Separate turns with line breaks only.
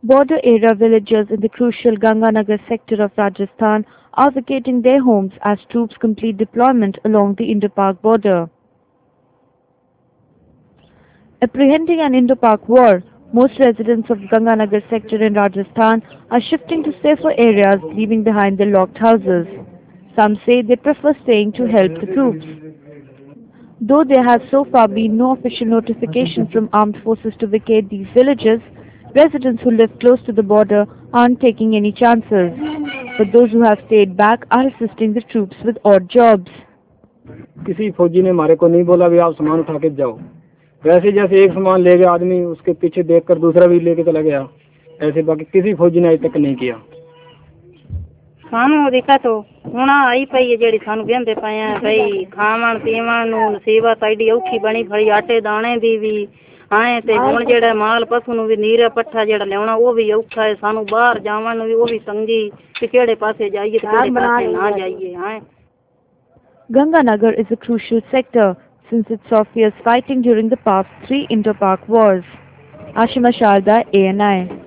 Border area villagers in the crucial Ganganagar sector of Rajasthan are vacating their homes as troops complete deployment along the Indo-Pak border. Apprehending an Indo-Pak war, most residents of Ganganagar sector in Rajasthan are shifting to safer areas, leaving behind their locked houses. Some say they prefer staying to help the troops. Though there has so far been no official notification from armed forces to vacate these villages, residents who live close to the border aren't taking any chances. But those who have stayed back are assisting the troops with odd jobs.
किसी फौजी ने हमारे को नहीं बोला भी आप सामान उठा के जाओ। वैसे जैसे एक सामान ले गया आदमी उसके पीछे देखकर दूसरा भी लेके चला गया। ऐसे बाकी किसी फौजी ने आज तक नहीं किया।
ਸਾਨੂੰ ਦਿਖਾ ਤੋ ਹੁਣ ਆਈ ਪਈ ਹੈ ਜਿਹੜੀ ਸਾਨੂੰ ਕਹਿੰਦੇ ਪਏ ਆ ਭਈ ਖਾਵਣ ਪੀਵਣ ਨੂੰ ਨਸੀਬਤ ਐਡੀ ਔਖੀ ਬਣੀ ਖੜੀ ਆਟੇ ਦਾਣੇ ਦੀ ਵੀ ਆਏ ਤੇ ਹੁਣ ਜਿਹੜਾ ਮਾਲ ਪਸ਼ੂ ਨੂੰ ਵੀ ਨੀਰਾ ਪੱਠਾ ਜਿਹੜਾ ਲਿਆਉਣਾ ਉਹ ਵੀ ਔਖਾ ਹੈ ਸਾਨੂੰ ਬਾਹਰ ਜਾਵਣ ਨੂੰ ਵੀ ਉਹ ਵੀ ਤੰਗੀ ਕਿ ਕਿਹੜੇ ਪਾਸੇ ਜਾਈਏ ਤੇ ਕਿਹੜੇ ਪਾਸੇ ਨਾ ਜਾਈਏ ਹਾਂ।
Ganganagar is a crucial sector since it saw fierce fighting during the past 3 Indo-Pak wars. Ashima Sharda, ANI.